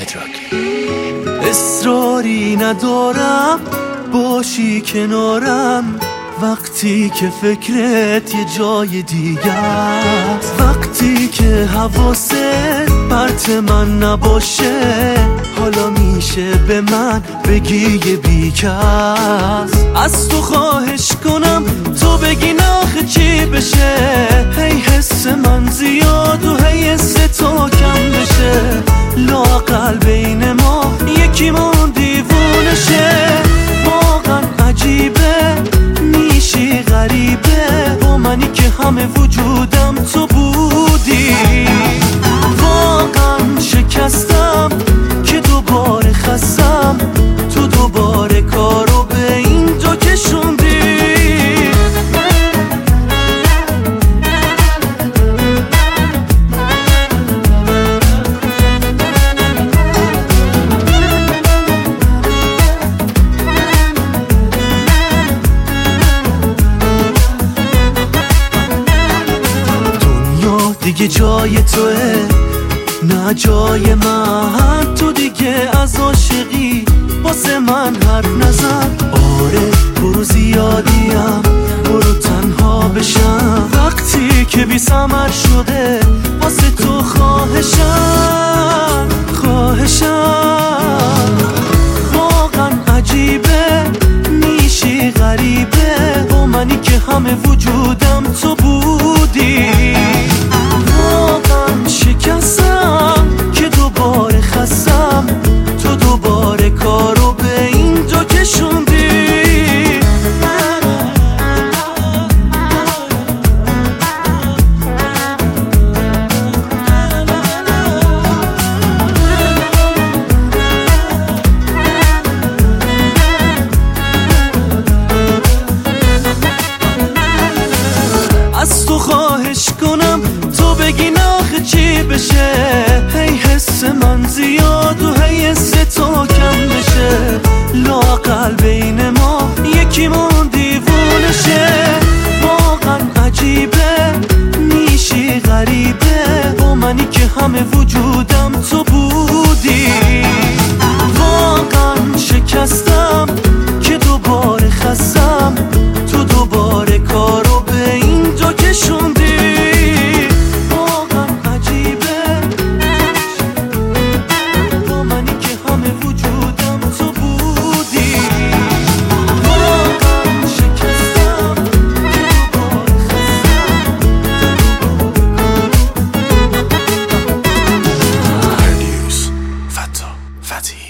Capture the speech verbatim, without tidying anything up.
اصراری ندارم باشی کنارم وقتی که فکرت یه جای دیگه است، وقتی که حواست پرت من نباشه حالا میشه به من بگی یه بیکس. از تو خواهش کنم تو بگی ناخه چی بشه، هی حس من زیاد و هی حس تو کم بشه، لااقل بین ما یکی مون دیوونه شه. واقعا عجیبه میشی غریبه با منی که همه وجودم تو بودی. واقعا شکستم که دوباره خستم، تو دوباره کارو به این جا کشوندی. دیگه جای توه نه جای من، تو دیگه از عاشقی واسه من حرف نزن. آره برو زیادیم برو تنها بشم، وقتی که بی ثمر شده واسه تو خواهشم خواهشم. واقعا عجیبه میشی غریبه با منی که همه وجودم تو بودی. واقعا شکستم که دوباره خستم، تو دوباره کارو به این جا کشوندی. از تو خواهش کنم تو بگی ناخه چی بشه، هی حس من زیاد و هی حس تو کم بشه، لااقل بین ما یکی مون دیوونه شه. واقعا عجیبه میشی غریبه با منی که همه وجودم تو بودی. واقعا شکستم که دوباره خستم، تو دوباره کارو به این جا کشوندی. Fatty.